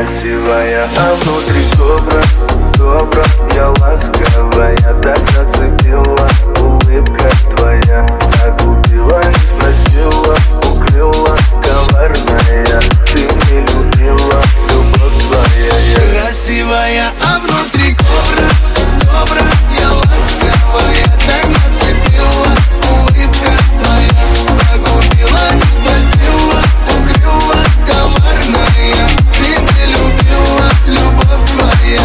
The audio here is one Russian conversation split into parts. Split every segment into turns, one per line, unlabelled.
красивая, а внутри кобра, добра, я ласковая. Так зацепила улыбка твоя, так убила, не спросила, укрыла, коварная. Ты не любила, любовь твоя.
Красивая, а внутри кобра, добра, я ласковая. Так зацепила улыбка твоя, так убила, не спросила, укрыла, коварная. Ты не любила, любовь твоя.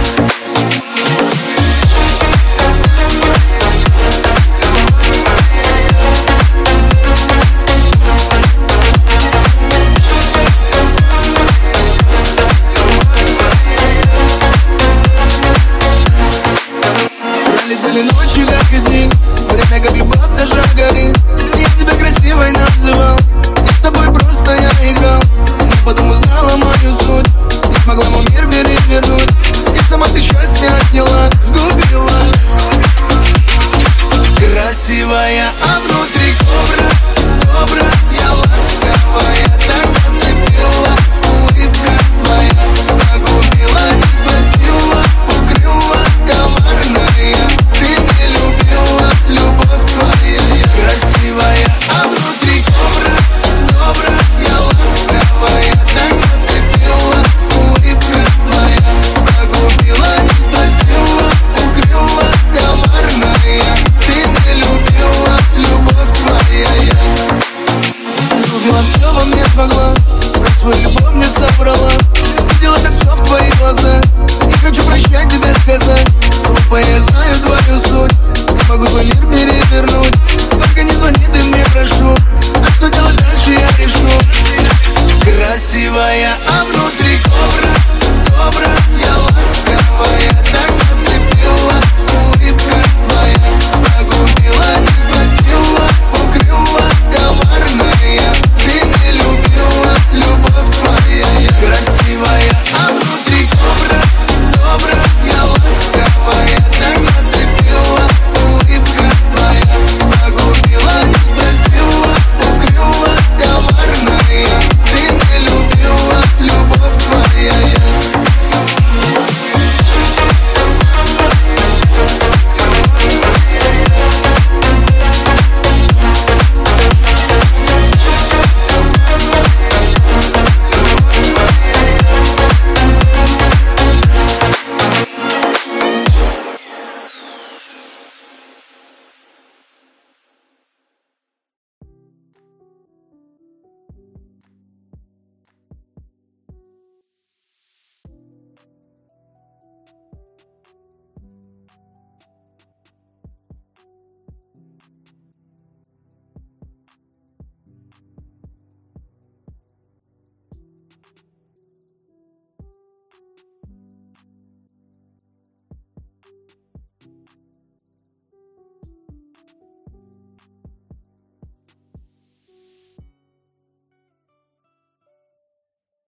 Пролетели ночи, как и дни, время как любовь наша горит. Я тебя красивой называл, и с тобой просто я играл. Но потом узнала мою суть, не смогла мой мир перевернуть. И сама ты счастье отняла, сгубила. Красивая,